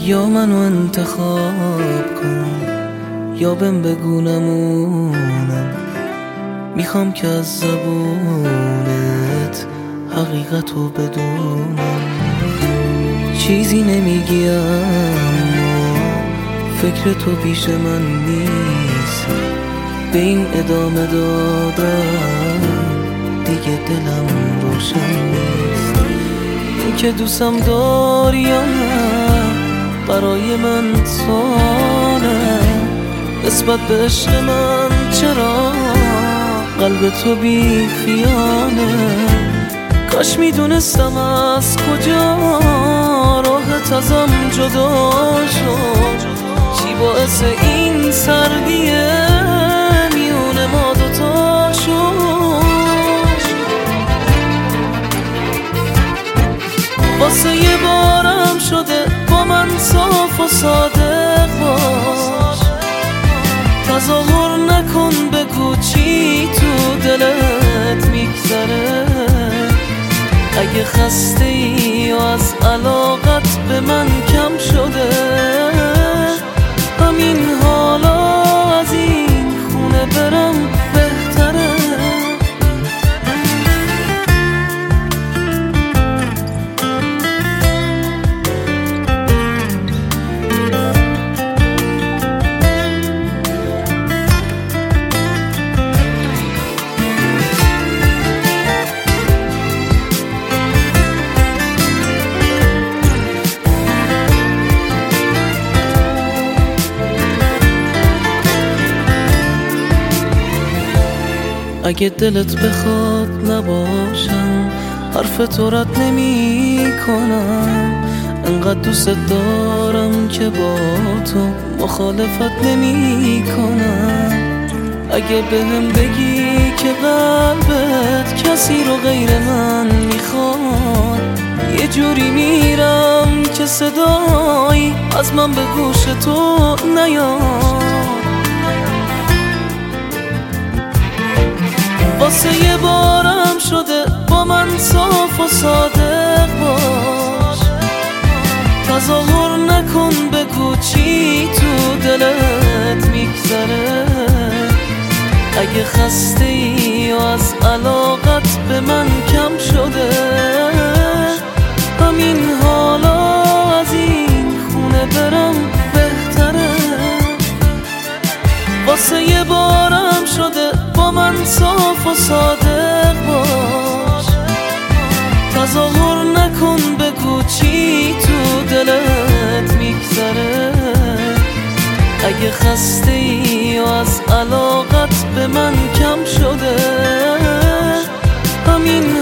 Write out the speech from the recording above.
یا منو انتخاب کن یا بهم بگو نمونم. میخوام که از زبونت حقیقتو بدونم. چیزی نمیگی اما فکر تو پیش من نیست. به این ادامه دادم دیگه دلم روشن نیست. این که دوستم داری یا نه برای من سواله. نسبت به عشق من چرا قلب تو بی خیانه؟ کاش میدونستم از کجا راحت ازم جدا شد. چی باعث این سردیه میون ما دوتا شد. واسه یه بارم شده با من صاف و صادق باش. تظاهر نکن بگو چی تو دلت میگذره. اگه خسته ای یا از علاقت به من کم شده، همین حالا از این خونه برم بهتره. اگه دلت بخواد نباشم حرف تو رد نمی کنم. انقدر دوست دارم که با تو مخالفت نمی کنم. اگه بهم بگی که قلبت کسی رو غیر من میخواد، یه جوری میرم که صدایی از من به گوش تو نیاد. واسه یه بارم شده با من صاف و صادق باش. تظاهر نکن بگو چی تو دلت میگذره. اگه خسته ای یا از علاقت به من کم شده، همین حالا از این خونه برم بهتره. واسه یه بارم شده با من صاف و صادق باش. تظاهر نکن بگو چی تو دلت میگذره. اگه خسته ای یا از علاقت به من کم شده، همین